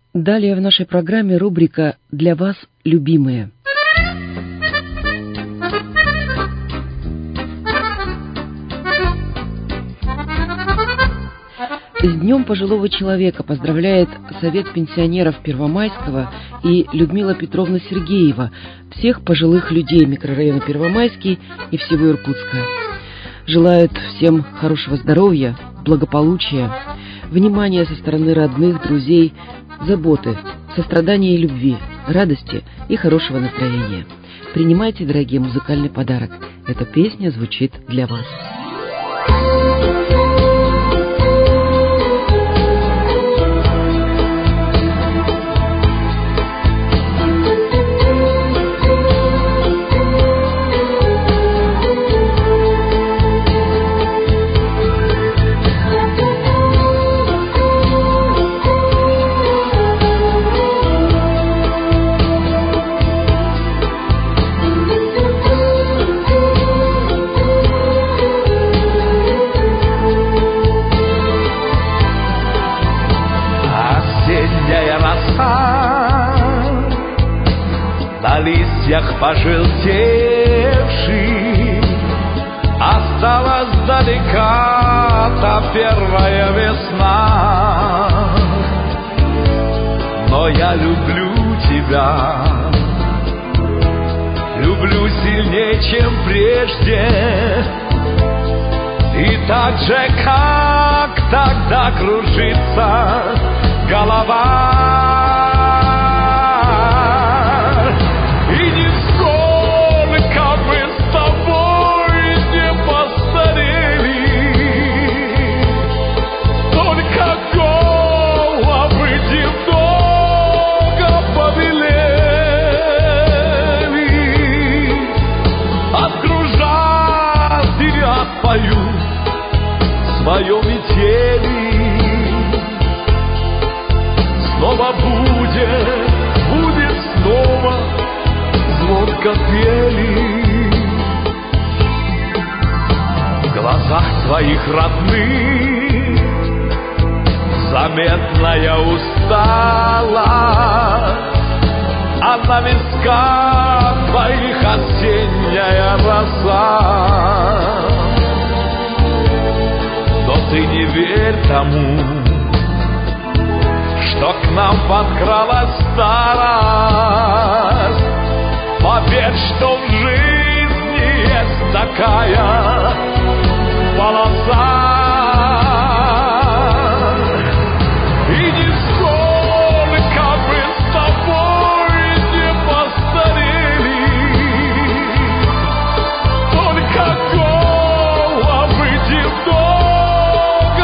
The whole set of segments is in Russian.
Далее в нашей программе рубрика «Для вас, любимые». С Днем пожилого человека поздравляет Совет пенсионеров Первомайского и Людмила Петровна Сергеева, всех пожилых людей микрорайона Первомайский и всего Иркутска. Желают всем хорошего здоровья, благополучия, внимания со стороны родных, друзей, заботы, сострадания и любви, радости и хорошего настроения. Принимайте, дорогие, музыкальный подарок. Эта песня звучит для вас. На листьях пожелтевших осталась далека та первая весна. Но я люблю тебя, люблю сильнее, чем прежде. И так же, как тогда кружится голова. Свое метели снова будет снова звонко пели. В глазах твоих родных заметная усталость, а на висках твоих осенняя роса. Но ты не верь тому, что к нам подкралась старость. Поверь, что в жизни есть такая полоса. И нисколько мы с тобой не постарели, только головы немного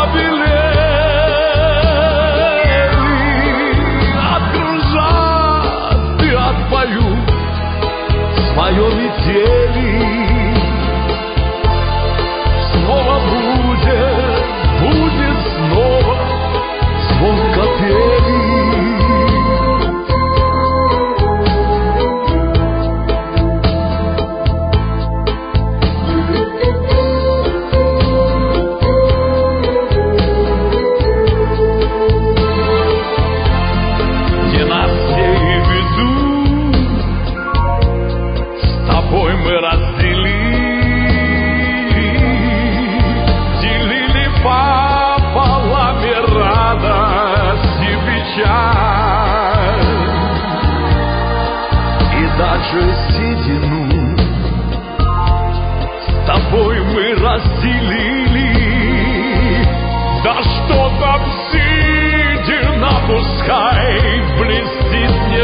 побелели. Окружат и отпоют свое метели. Снова будет снова звонко пели. Где нас все и ведут, с тобой мы делили пополам и радость и печаль, и даже седину с тобой мы разделили. Да что там седина, пускай блестит, не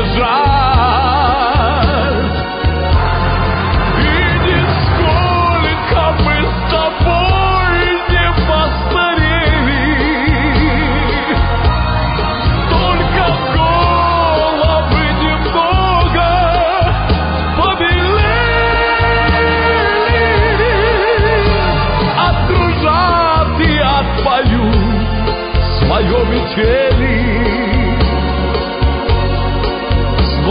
жаль. И нисколько мы с тобой не постарели, только головы немного побелели. Окружат и отпоют свое метели.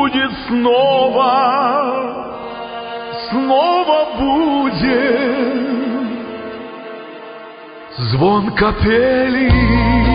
будет снова, снова будет звон капели.